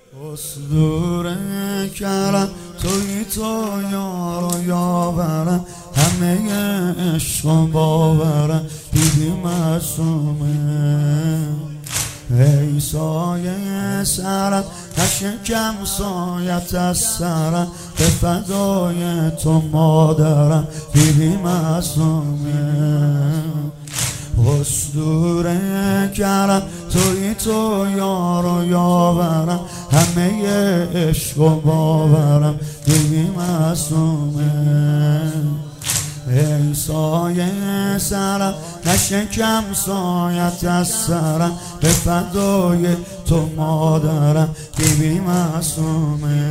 اسطوره کردم توی تو یار و یاورم، همه عشق و باورم دیدی معصومه. ای سایه سرم نشکم سایت از سرم، به فدای تو مادرم دیدی معصومه. اسطوره کردم توی تو یار و یاورم، همه عشق و باورم دیدی معصومه. ای سایه سرم نشکم سایت از سرم، به فدای تو مادرم بیبی معصومه.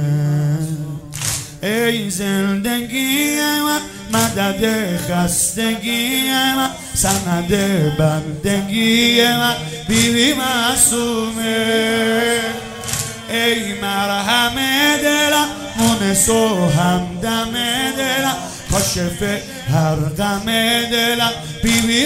ای زندگی من مدد خستگی من، سند بندگی من بیبی معصومه. ای مرهم دلم مونس و همدم دلم، کاشف هر غم دلم بیبی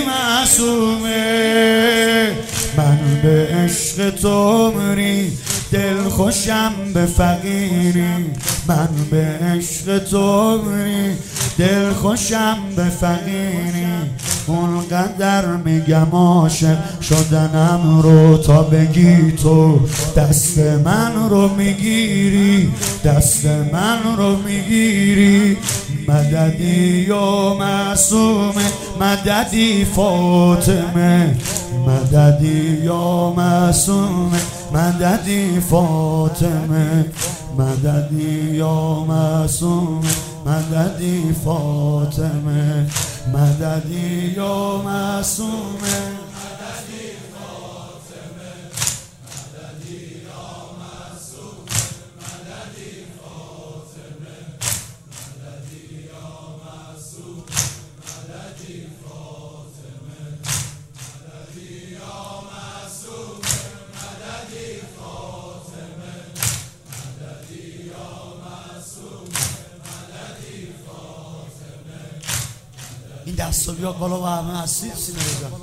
معصومه. من به عشق تو مری دل خوشم به فقیری، من به عشق تو مری دل خوشم به فقیری. اونقدر میگم عاشق شدنم رو تا بگی تو دست من رو میگیری، دست من رو میگیری. مددی یا معصومه، مددی فاطمه، مددی یا معصومه، مددی فاطمه، مددی یا معصومه، مددی فاطمه، مددی یا معصومه، مددی فاطمه، مددی یا معصومه، مددی فاطمه، مددی یا معصومه، مددی فاطمه، مددی یا معصومه، مددی فاطمه، مددی یا معصومه، مددی فاطمه. این دستا بیا بالا و همه هستید سینه بزن.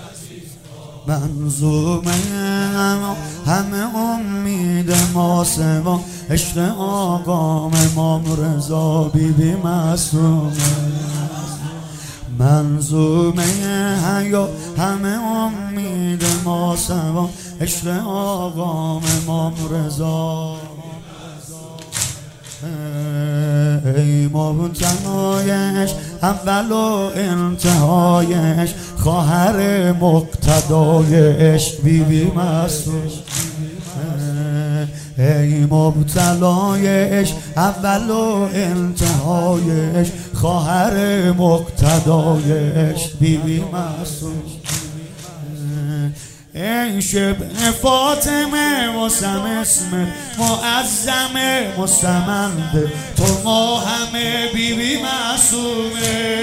منظومه همه امید ما سوا، عشق آقام امام رضا بیبی معصومه. منظومه حیا همه امید ما سوا، عشق آقام امام رضا. ای مبتلایش اول و انتهایش، خواهر مقتدایش بیبی معصومه. ای مبتلایش اول و انتهایش، خواهر مقتدایش بیبی معصومه. ای شبه فاطمه واسم اسم معظمه، مستمند تو ما همه بیبی معصومه.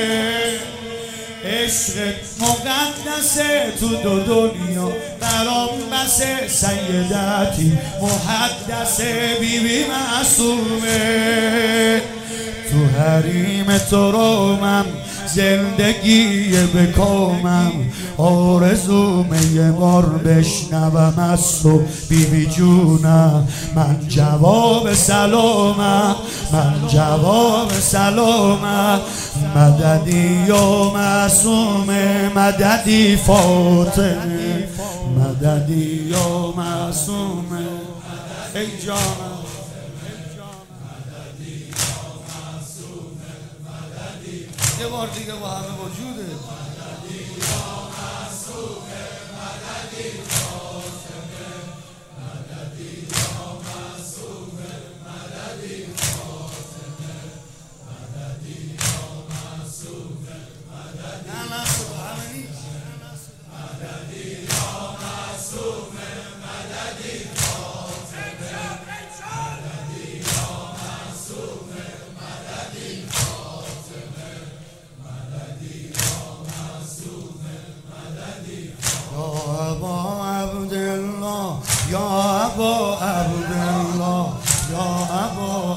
عشق مقدسه تو دو دنیا برام بسه، سیدتی محدثه بیبی معصومه. تو حریم تو رومم زندگی بکامم، آرزومه یه بار بشنوم از تو بیبی جونم. من جواب سلامم، من جواب سلامم. مددی یا معصومه، مددی فاطمه، مددی یا معصومه. ای جانم یه بار دیگه با همه وجوده. مددی یا معصومه، مددی فاطمه، مددی یا معصومه، مددی فاطمه، مددی یا معصومه، مددی. نه همه نیست. مددی یا معصومه، مددی فاطمه، مددی یا معصومه، مددی فاطمه، مددی یا معصومه، مددی. یا ابا عبدالله، یا ابا عبدالله، یا ابا